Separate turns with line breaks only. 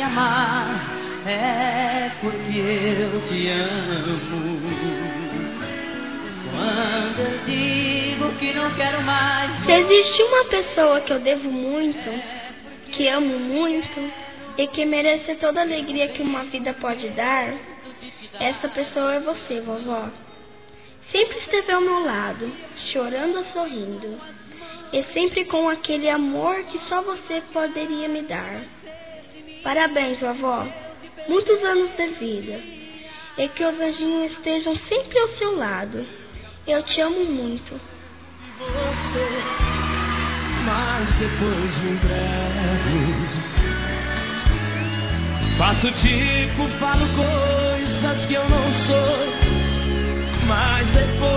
amar é porque eu te amo. Quando eu digo que não quero mais.
Se existe uma pessoa que eu devo muito, que amo muito e que merece toda a alegria que uma vida pode dar, essa pessoa é você, vovó. Sempre esteve ao meu lado, chorando ou sorrindo, e sempre com aquele amor que só você poderia me dar. Parabéns, vovó, muitos anos de vida, e que os anjinhos estejam sempre ao seu lado. Eu te amo muito.
Você, mas depois me entrego. Faço tipo, falo coisas que eu não sou, mas depois